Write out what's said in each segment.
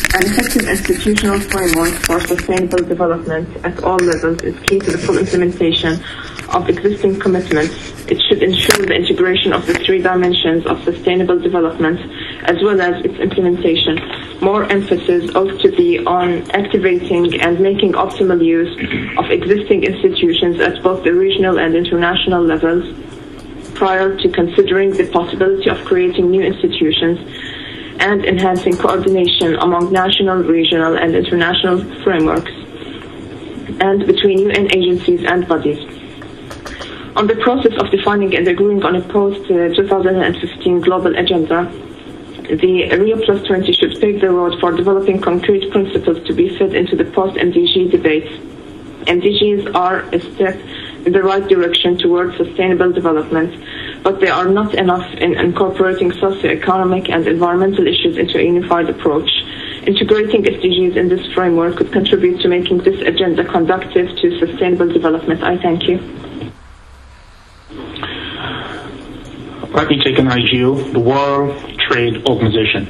An effective institutional framework for sustainable development at all levels is key to the full implementation of existing commitments. It should ensure the integration of the three dimensions of sustainable development as well as its implementation. More emphasis ought to be on activating and making optimal use of existing institutions at both the regional and international levels prior to considering the possibility of creating new institutions and enhancing coordination among national, regional, and international frameworks and between UN agencies and bodies. On the process of defining and agreeing on a post-2015 global agenda, the Rio Plus 20 should pave the road for developing concrete principles to be fed into the post-MDG debates. MDGs are a step in the right direction towards sustainable development, but they are not enough in incorporating socio-economic and environmental issues into a unified approach. Integrating SDGs in this framework could contribute to making this agenda conducive to sustainable development. I thank you. Let me take an IGO, the World Trade Organization.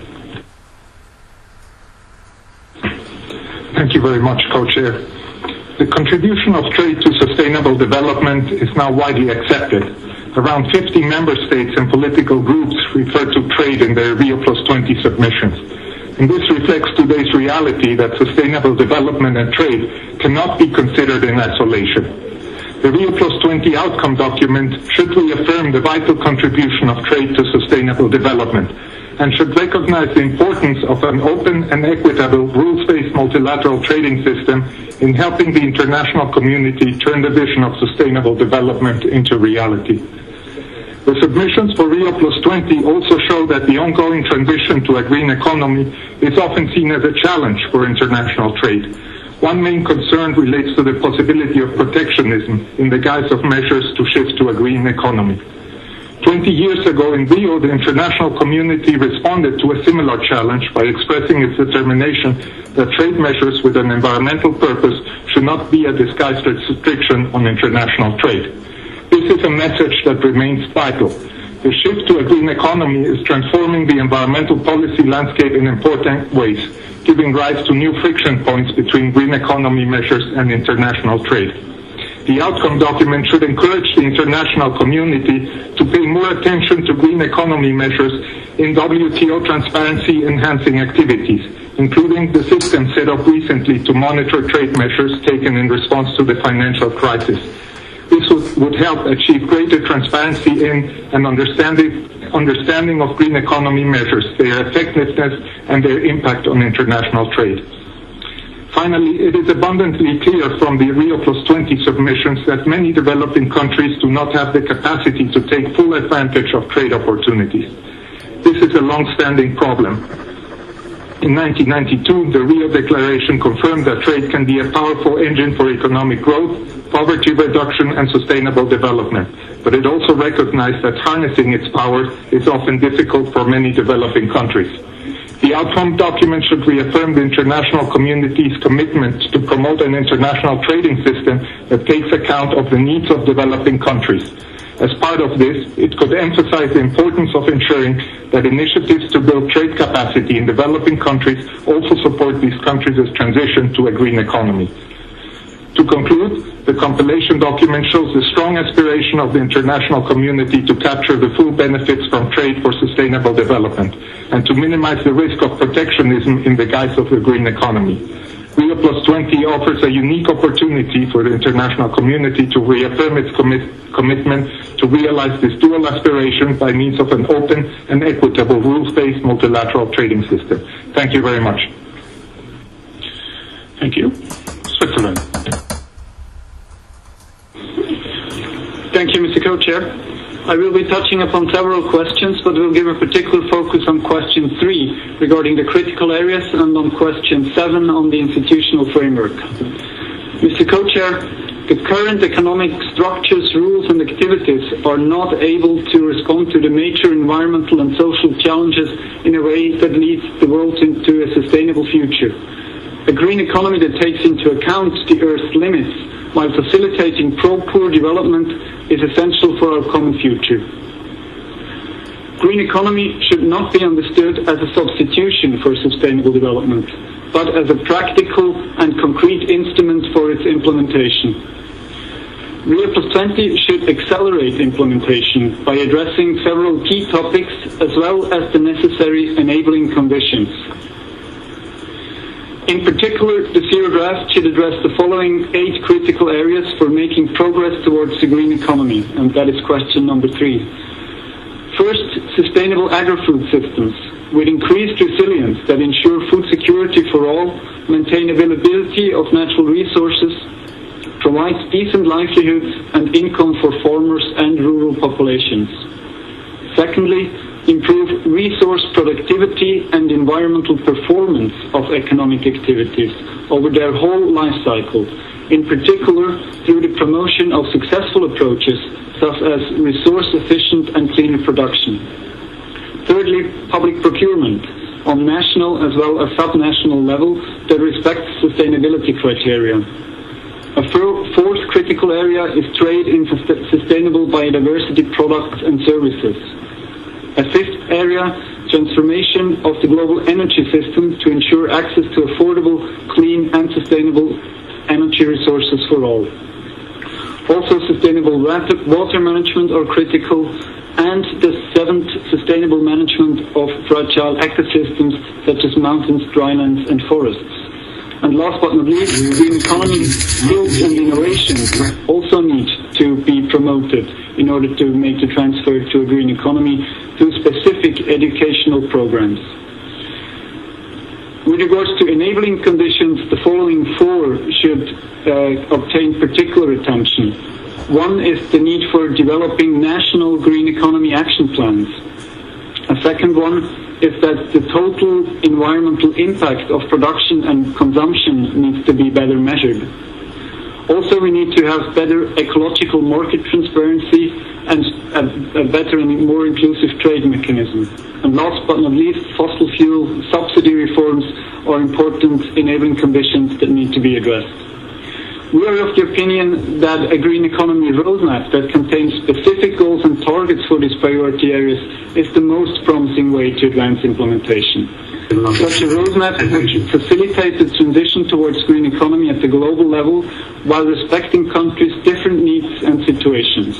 Thank you very much, Co-Chair. The contribution of trade to sustainable development is now widely accepted. Around 50 member states and political groups refer to trade in their Rio Plus 20 submissions. And this reflects today's reality that sustainable development and trade cannot be considered in isolation. The Rio Plus 20 outcome document should reaffirm the vital contribution of trade to sustainable development and should recognize the importance of an open and equitable rules-based multilateral trading system in helping the international community turn the vision of sustainable development into reality. The submissions for Rio Plus 20 also show that the ongoing transition to a green economy is often seen as a challenge for international trade. One main concern relates to the possibility of protectionism in the guise of measures to shift to a green economy. 20 years ago in Rio, the international community responded to a similar challenge by expressing its determination that trade measures with an environmental purpose should not be a disguised restriction on international trade. This is a message that remains vital. The shift to a green economy is transforming the environmental policy landscape in important ways, giving rise to new friction points between green economy measures and international trade. The outcome document should encourage the international community to pay more attention to green economy measures in WTO transparency-enhancing activities, including the system set up recently to monitor trade measures taken in response to the financial crisis. This would help achieve greater transparency in and understanding of green economy measures, their effectiveness, and their impact on international trade. Finally, it is abundantly clear from the Rio Plus 20 submissions that many developing countries do not have the capacity to take full advantage of trade opportunities. This is a long-standing problem. In 1992, the Rio Declaration confirmed that trade can be a powerful engine for economic growth, poverty reduction, and sustainable development. But it also recognized that harnessing its power is often difficult for many developing countries. The outcome document should reaffirm the international community's commitment to promote an international trading system that takes account of the needs of developing countries. As part of this, it could emphasize the importance of ensuring that initiatives to build trade capacity in developing countries also support these countries' transition to a green economy. To conclude, the compilation document shows the strong aspiration of the international community to capture the full benefits from trade for sustainable development and to minimize the risk of protectionism in the guise of the green economy. Rio Plus 20 offers a unique opportunity for the international community to reaffirm its commitment to realize this dual aspiration by means of an open and equitable rules-based multilateral trading system. Thank you very much. Thank you. Switzerland. Thank you, Mr. Co-Chair. I will be touching upon several questions, but will give a particular focus on question 3 regarding the critical areas and on question 7 on the institutional framework. Mr. Co-Chair, the current economic structures, rules and activities are not able to respond to the major environmental and social challenges in a way that leads the world into a sustainable future. A green economy that takes into account the Earth's limits while facilitating pro-poor development is essential for our common future. Green economy should not be understood as a substitution for sustainable development, but as a practical and concrete instrument for its implementation. Rio+20 should accelerate implementation by addressing several key topics as well as the necessary enabling conditions. In particular, the Zero Draft should address the following 8 critical areas for making progress towards the green economy, and that is question number 3. First, sustainable agri-food systems with increased resilience that ensure food security for all, maintain availability of natural resources, provides decent livelihoods and income for farmers and rural populations. Secondly, improve resource productivity and environmental performance of economic activities over their whole life cycle, in particular through the promotion of successful approaches such as resource-efficient and cleaner production. Thirdly, public procurement on national as well as subnational level that respects sustainability criteria. A fourth critical area is trade in sustainable biodiversity products and services. A fifth area, transformation of the global energy system to ensure access to affordable, clean and sustainable energy resources for all. Also, sustainable water management are critical, and the 7th, sustainable management of fragile ecosystems such as mountains, drylands and forests. And last but not least, green economy skills and innovations also need to be promoted in order to make the transfer to a green economy through specific educational programs. With regards to enabling conditions, the following 4 should obtain particular attention. One is the need for developing national green economy action plans. A second one is that the total environmental impact of production and consumption needs to be better measured. Also, we need to have better ecological market transparency and a better and more inclusive trade mechanism. And last but not least, fossil fuel subsidy reforms are important enabling conditions that need to be addressed. We are of the opinion that a green economy roadmap that contains specific goals and targets for these priority areas is the most promising way to advance implementation. Such a roadmap would facilitate the transition towards green economy at the global level while respecting countries' different needs and situations.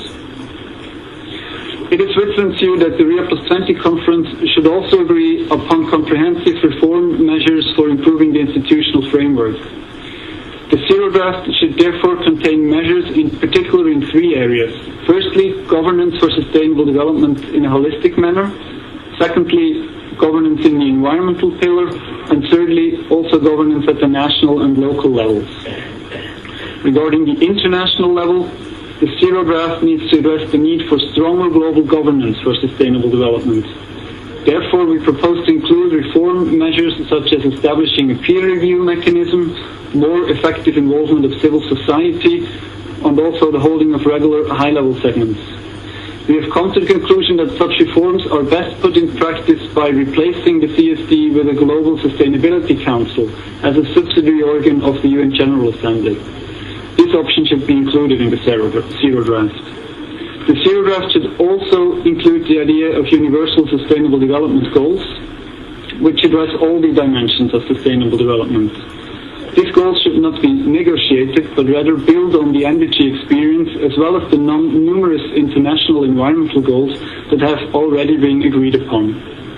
It is Switzerland's view that the Rio+20 conference should also agree upon comprehensive reform measures for improving the institutional framework. The Zero Draft should therefore contain measures in particular in 3 areas. Firstly, governance for sustainable development in a holistic manner. Secondly, governance in the environmental pillar. And thirdly, also governance at the national and local levels. Regarding the international level, the Zero Draft needs to address the need for stronger global governance for sustainable development. Therefore, we propose to include reform measures such as establishing a peer review mechanism, more effective involvement of civil society, and also the holding of regular high-level segments. We have come to the conclusion that such reforms are best put in practice by replacing the CSD with a Global Sustainability Council as a subsidiary organ of the UN General Assembly. This option should be included in the Zero Draft. The Zero Draft should also include the idea of universal sustainable development goals, which address all the dimensions of sustainable development. These goals should not be negotiated, but rather build on the NDG experience as well as the numerous international environmental goals that have already been agreed upon.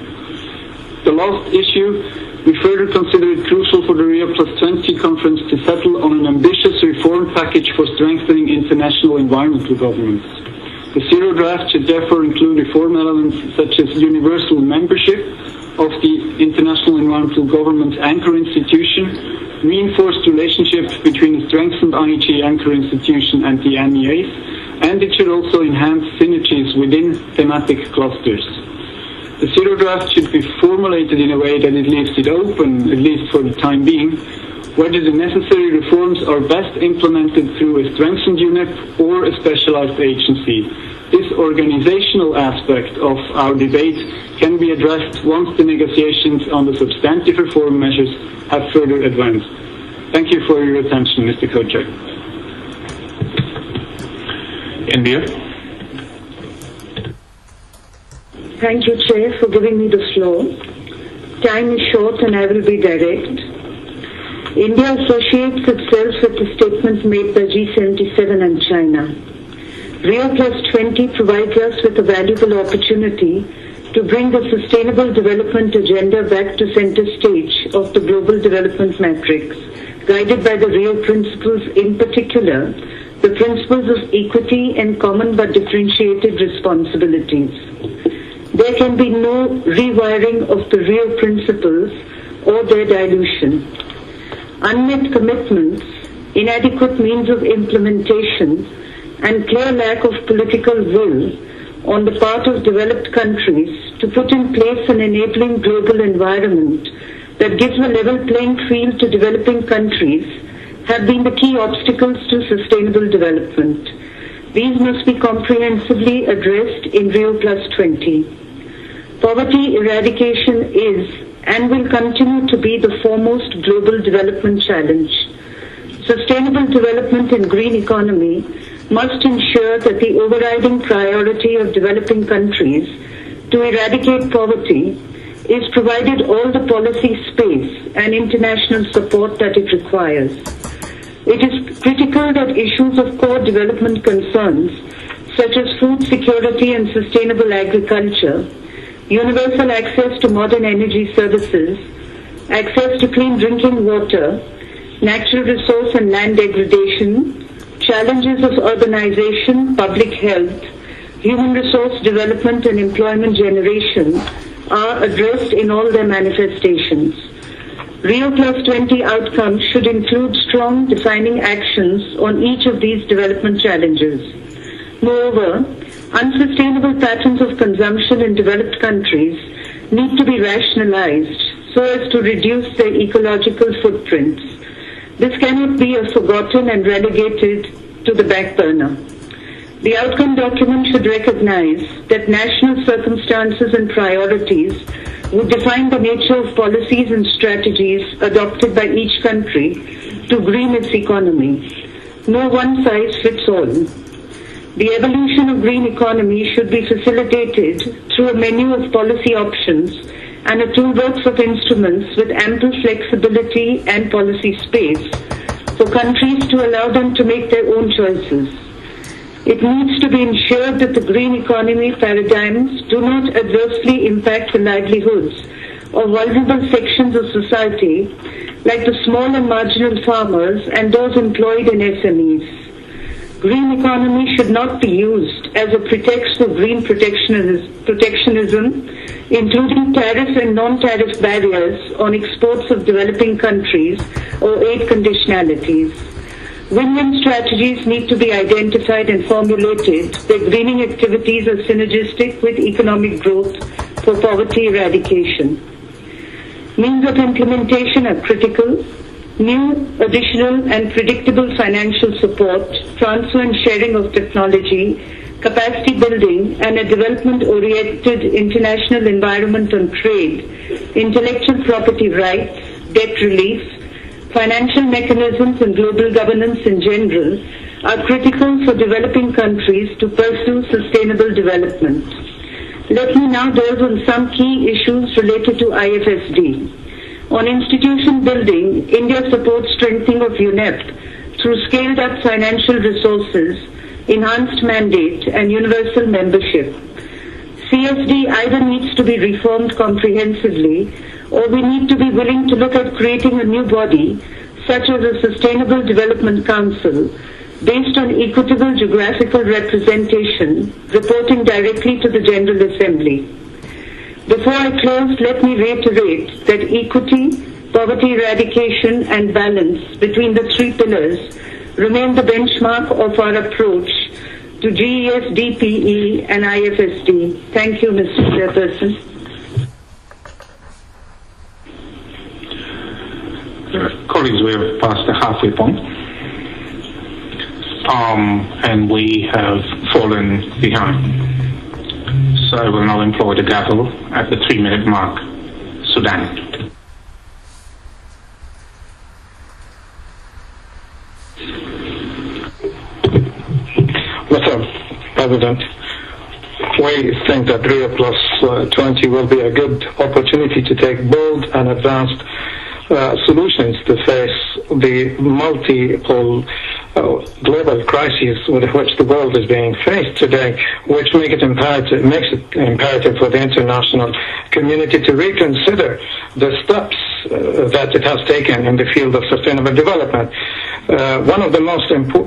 The last issue, we further consider it crucial for the Rio+20 conference to settle on an ambitious reform package for strengthening international environmental governance. The Zero Draft should therefore include reform elements such as universal membership of the International Environmental Government Anchor Institution, reinforced relationships between the strengthened IEG Anchor Institution and the MEAs, and it should also enhance synergies within thematic clusters. The Zero Draft should be formulated in a way that it leaves it open, at least for the time being, whether the necessary reforms are best implemented through a strengthened unit or a specialized agency. This organizational aspect of our debate can be addressed once the negotiations on the substantive reform measures have further advanced. Thank you for your attention, Mr. Co-Chair. India. Thank you, Chair, for giving me the floor. Time is short and I will be direct. India associates itself with the statements made by G77 and China. Rio Plus 20 provides us with a valuable opportunity to bring the Sustainable Development Agenda back to center stage of the global development matrix, guided by the Rio Principles, in particular, the principles of equity and common but differentiated responsibilities. There can be no rewiring of the Rio Principles or their dilution. Unmet commitments, inadequate means of implementation, and clear lack of political will on the part of developed countries to put in place an enabling global environment that gives a level playing field to developing countries have been the key obstacles to sustainable development. These must be comprehensively addressed in Rio Plus 20. Poverty eradication is and will continue to be the foremost global development challenge. Sustainable development and green economy must ensure that the overriding priority of developing countries to eradicate poverty is provided all the policy space and international support that it requires. It is critical that issues of core development concerns such as food security and sustainable agriculture, universal access to modern energy services, access to clean drinking water, natural resource and land degradation, challenges of urbanization, public health, human resource development and employment generation are addressed in all their manifestations. Rio Plus 20 outcomes should include strong defining actions on each of these development challenges. Moreover, unsustainable patterns of consumption in developed countries need to be rationalized so as to reduce their ecological footprints. This cannot be forgotten and relegated to the back burner. The outcome document should recognize that national circumstances and priorities would define the nature of policies and strategies adopted by each country to green its economy. No one size fits all. The evolution of green economy should be facilitated through a menu of policy options and a toolbox of instruments with ample flexibility and policy space for countries to allow them to make their own choices. It needs to be ensured that the green economy paradigms do not adversely impact the livelihoods of vulnerable sections of society like the small and marginal farmers and those employed in SMEs. Green economy should not be used as a pretext for green protectionism, including tariff and non-tariff barriers on exports of developing countries or aid conditionalities. Win-win strategies need to be identified and formulated where greening activities are synergistic with economic growth for poverty eradication. Means of implementation are critical. New, additional and predictable financial support, transfer and sharing of technology, capacity building and a development-oriented international environment on trade, intellectual property rights, debt relief, financial mechanisms and global governance in general are critical for developing countries to pursue sustainable development. Let me now delve on some key issues related to IFSD. On institution building, India supports strengthening of UNEP through scaled-up financial resources, enhanced mandate, and universal membership. CSD either needs to be reformed comprehensively, or we need to be willing to look at creating a new body, such as a Sustainable Development Council, based on equitable geographical representation, reporting directly to the General Assembly. Before I close, let me reiterate that equity, poverty eradication, and balance between the three pillars remain the benchmark of our approach to GES, DPE, and IFSD. Thank you, Mr. Chairperson. Colleagues, we have passed the halfway point, and we have fallen behind. So I will now employ the gavel at the 3-minute mark. Sudan. Mr. President, we think that Rio Plus 20 will be a good opportunity to take bold and advanced solutions to face the multiple global crises with which the world is being faced today, which makes it imperative for the international community to reconsider the steps that it has taken in the field of sustainable development. One of the most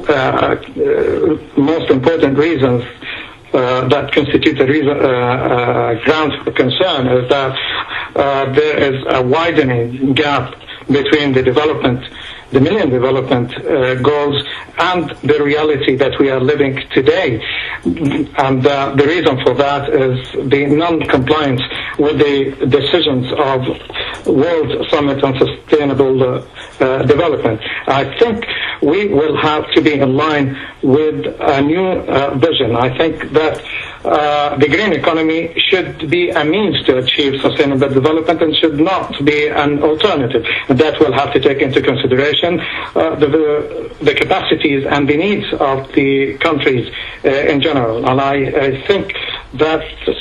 important reasons that constitute a ground for concern is that there is a widening gap between the Millennium Development Goals and the reality that we are living today. And the reason for that is the non-compliance with the decisions of World Summit on Sustainable Development. I think we will have to be in line with a new vision. I think that the green economy should be a means to achieve sustainable development and should not be an alternative. That will have to take into consideration the capacities and the needs of the countries in general. And I think that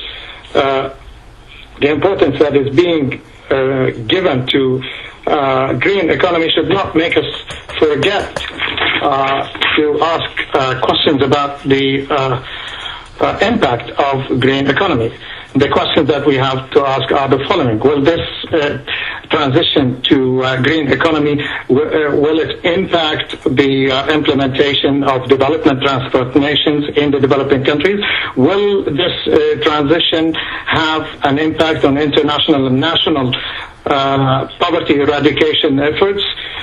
the importance that is being given to green economy should not make us forget to ask questions about the impact of green economy. The questions that we have to ask are the following. Will this transition to green economy, will it impact the implementation of development transformations in the developing countries? Will this transition have an impact on international and national poverty eradication efforts?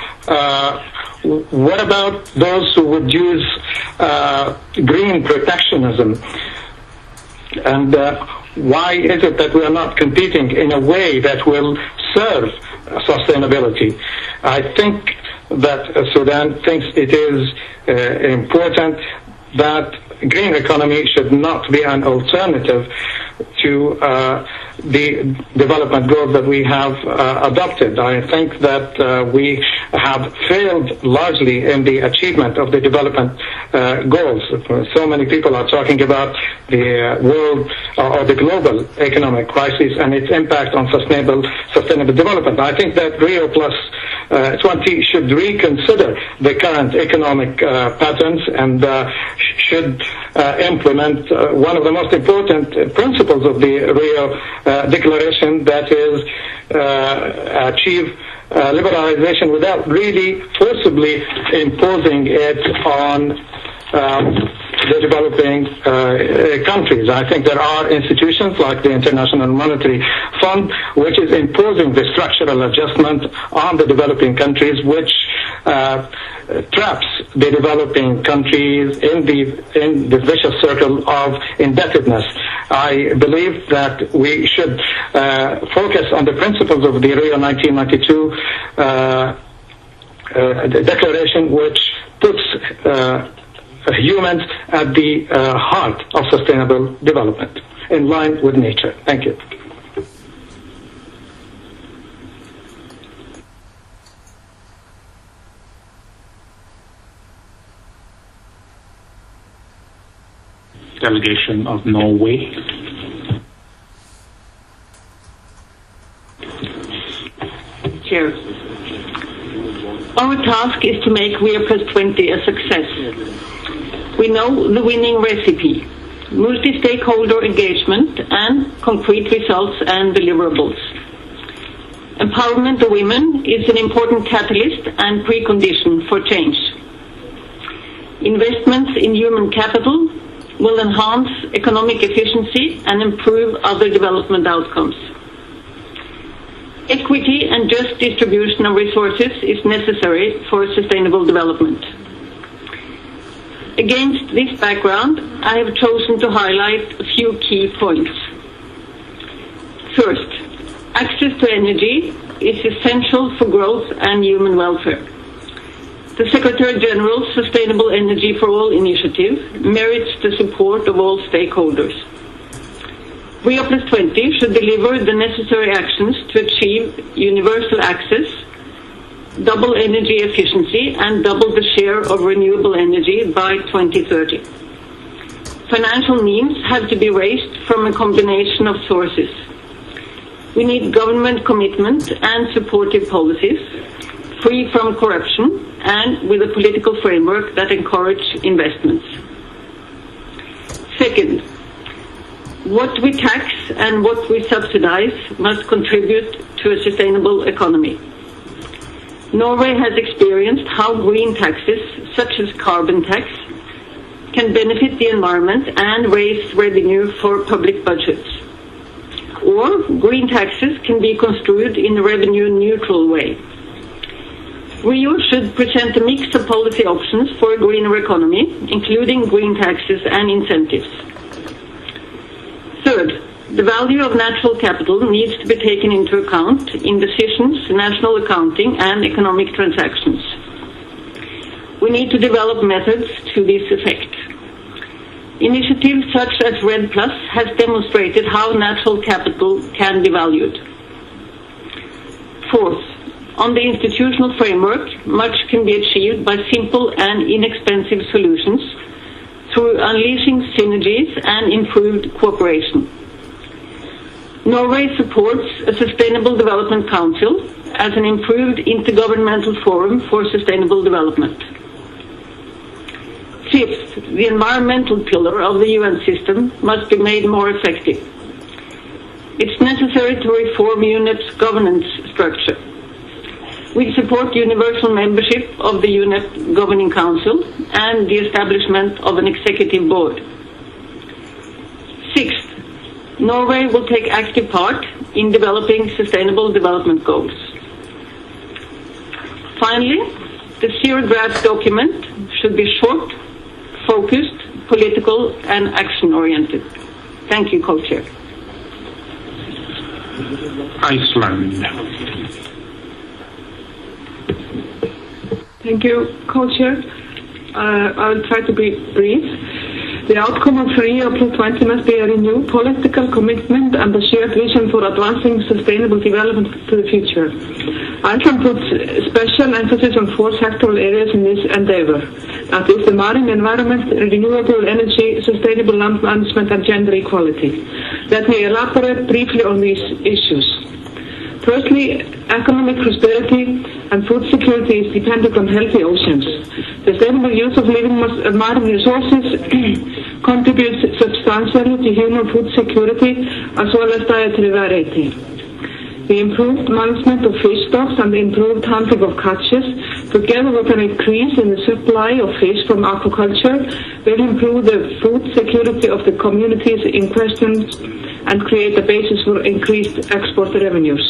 What about those who would use green protectionism? And why is it that we are not competing in a way that will serve sustainability? I think that Sudan thinks it is important that green economy should not be an alternative to the development goals that we have adopted. I think that we have failed largely in the achievement of the development goals. So many people are talking about the world or the global economic crisis and its impact on sustainable development. I think that Rio Plus 20 should reconsider the current economic patterns and should implement one of the most important principles of the Rio Declaration, that is achieve liberalization without really forcibly imposing it on the developing countries. I think there are institutions like the International Monetary Fund which is imposing the structural adjustment on the developing countries, which traps the developing countries in the vicious circle of indebtedness. I believe that we should focus on the principles of the Rio 1992 declaration, which puts humans at the heart of sustainable development, in line with nature. Thank you. Delegation of Norway. Chair, our task is to make Rio Plus 20 a success. We know the winning recipe: multi-stakeholder engagement and concrete results and deliverables. Empowerment of women is an important catalyst and precondition for change. Investments in human capital will enhance economic efficiency and improve other development outcomes. Equity and just distribution of resources is necessary for sustainable development. Against this background, I have chosen to highlight a few key points. First, access to energy is essential for growth and human welfare. The Secretary General's Sustainable Energy for All initiative merits the support of all stakeholders. Rio Plus 20 should deliver the necessary actions to achieve universal access, double energy efficiency, and double the share of renewable energy by 2030. Financial means have to be raised from a combination of sources. We need government commitment and supportive policies, free from corruption and with a political framework that encourage investments. Second, what we tax and what we subsidize must contribute to a sustainable economy. Norway has experienced how green taxes, such as carbon tax, can benefit the environment and raise revenue for public budgets. Or green taxes can be construed in a revenue-neutral way. Rio should present a mix of policy options for a greener economy, including green taxes and incentives. Third, the value of natural capital needs to be taken into account in decisions, national accounting, and economic transactions. We need to develop methods to this effect. Initiatives such as REDD+ has demonstrated how natural capital can be valued. Fourth, on the institutional framework, much can be achieved by simple and inexpensive solutions through unleashing synergies and improved cooperation. Norway supports a Sustainable Development Council as an improved intergovernmental forum for sustainable development. Fifth, the environmental pillar of the UN system must be made more effective. It's necessary to reform UNEP's governance structure. We support universal membership of the UNEP Governing Council and the establishment of an executive board. Sixth, Norway will take active part in developing sustainable development goals. Finally, the zero draft document should be short, focused, political, and action-oriented. Thank you, Co-Chair. Iceland. Thank you, Co-Chair. I'll try to be brief. The outcome of Rio +20 must be a renewed political commitment and a shared vision for advancing sustainable development to the future. Iceland puts special emphasis on 4 sectoral areas in this endeavor. That is the marine environment, renewable energy, sustainable land management, and gender equality. Let me elaborate briefly on these issues. Firstly, economic prosperity and food security is dependent on healthy oceans. The sustainable use of living marine resources contributes substantially to human food security as well as dietary variety. The improved management of fish stocks and the improved handling of catches, together with an increase in the supply of fish from aquaculture, will improve the food security of the communities in question and create a basis for increased export revenues.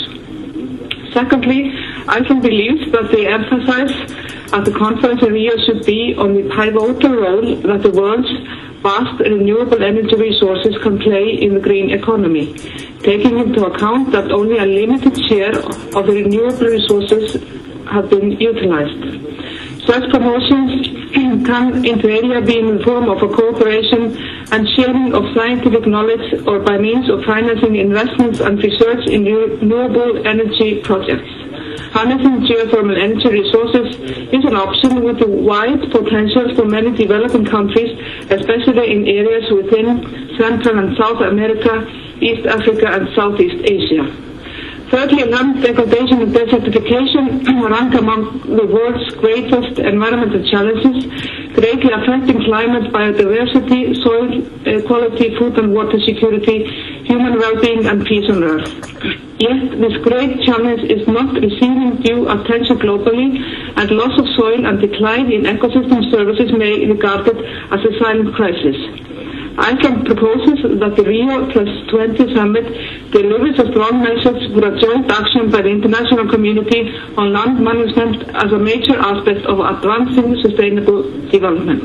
Secondly, Iceland believes that the emphasis at the conference in Rio should be on the pivotal role that the world's vast renewable energy resources can play in the green economy, taking into account that only a limited share of the renewable resources have been utilized. Such promotions can inter alia be in the form of a cooperation and sharing of scientific knowledge or by means of financing investments and research in renewable energy projects. Harnessing geothermal energy resources is an option with a wide potential for many developing countries, especially in areas within Central and South America, East Africa, and Southeast Asia. Thirdly, land degradation and desertification rank among the world's greatest environmental challenges, greatly affecting climate, biodiversity, soil quality, food and water security, human well-being, and peace on earth. Yet, this great challenge is not receiving due attention globally, and loss of soil and decline in ecosystem services may be regarded as a silent crisis. Iceland proposes that the Rio +20 summit delivers a strong message for a joint action by the international community on land management as a major aspect of advancing sustainable development.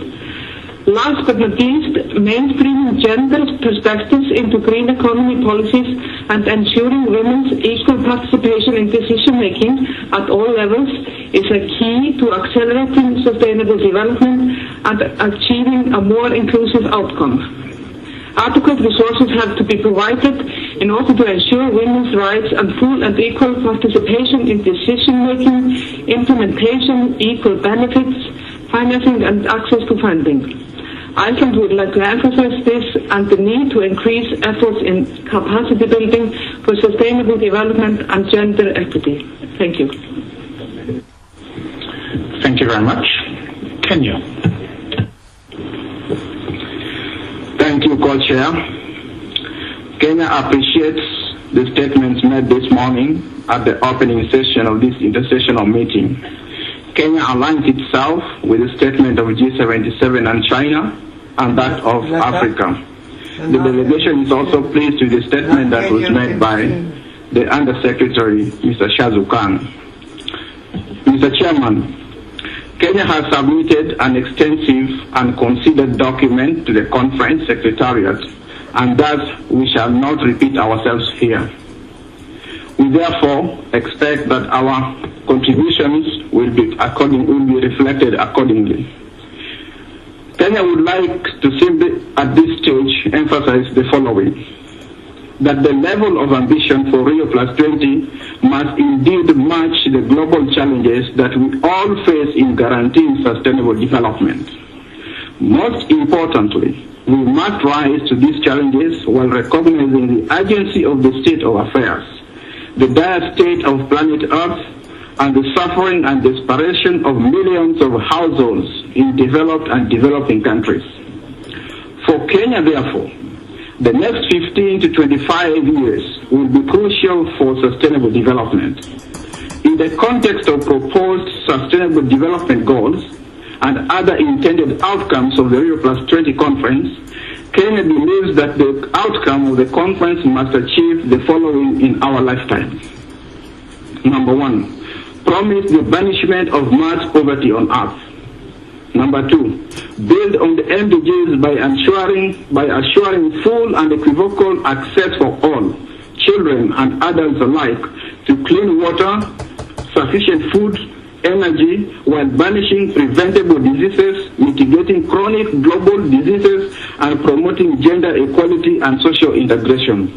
Last but not least, mainstreaming gender perspectives into green economy policies and ensuring women's equal participation in decision-making at all levels is a key to accelerating sustainable development and achieving a more inclusive outcome. Adequate resources have to be provided in order to ensure women's rights and full and equal participation in decision-making, implementation, equal benefits, financing and access to funding. Iceland would like to emphasize this and the need to increase efforts in capacity building for sustainable development and gender equity. Thank you. Thank you very much. Kenya. Thank you, Co-Chair. Kenya appreciates the statements made this morning at the opening session of this intersessional meeting. Kenya aligns itself with the statement of G77 and China and that of Africa. The delegation is also pleased with the statement that was made by the Undersecretary, Mr. Shazukan. Mr. Chairman, Kenya has submitted an extensive and considered document to the conference secretariat, and thus we shall not repeat ourselves here. We therefore expect that our contributions will be reflected accordingly. Kenya would like to simply at this stage emphasize the following: that the level of ambition for Rio+20 must indeed match the global challenges that we all face in guaranteeing sustainable development. Most importantly, we must rise to these challenges while recognizing the urgency of the state of affairs, the dire state of planet Earth, and the suffering and desperation of millions of households in developed and developing countries. For Kenya, therefore, the next 15 to 25 years will be crucial for sustainable development. In the context of proposed sustainable development goals and other intended outcomes of the Rio+20 conference, Kenya believes that the outcome of the conference must achieve the following in our lifetime. Number one, promise the banishment of mass poverty on earth. Number two, build on the MDGs by assuring full and equivocal access for all, children and adults alike, to clean water, sufficient food, energy, while banishing preventable diseases, mitigating chronic global diseases, and promoting gender equality and social integration.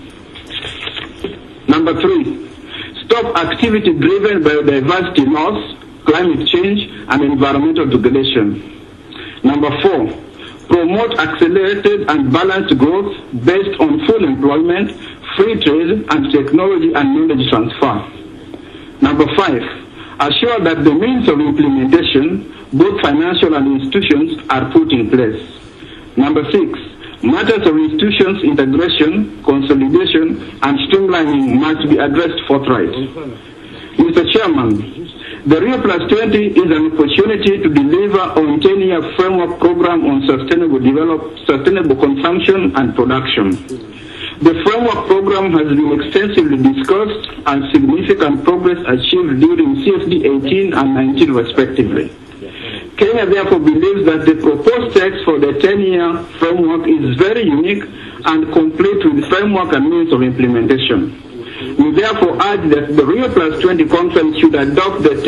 Number three, stop activity-driven biodiversity loss, climate change, and environmental degradation. Number four, promote accelerated and balanced growth based on full employment, free trade, and technology and knowledge transfer. Number five, assure that the means of implementation, both financial and institutions, are put in place. Number six, matters of institutions integration, consolidation, and streamlining must be addressed forthright. Mr. Chairman, the Rio+20 is an opportunity to deliver on 10-year framework program on sustainable consumption and production. The framework program has been extensively discussed and significant progress achieved during CSD 18 and 19 respectively. Kenya therefore believes that the proposed text for the 10-year framework is very unique and complete with framework and means of implementation. We therefore urge that the Rio+20 conference should adopt the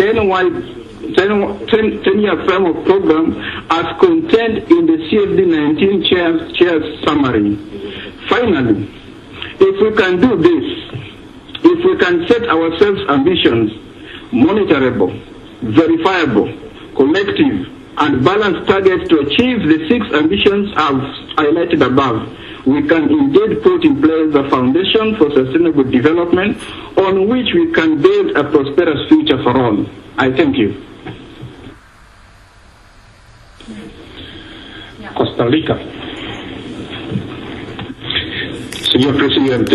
10-year framework program as contained in the CSD 19 chair's summary. Finally, if we can do this, if we can set ourselves ambitions, monitorable, verifiable, collective, and balanced targets to achieve the 6 ambitions I've highlighted above, we can indeed put in place a foundation for sustainable development on which we can build a prosperous future for all. I thank you. Costa Rica. Señor Presidente,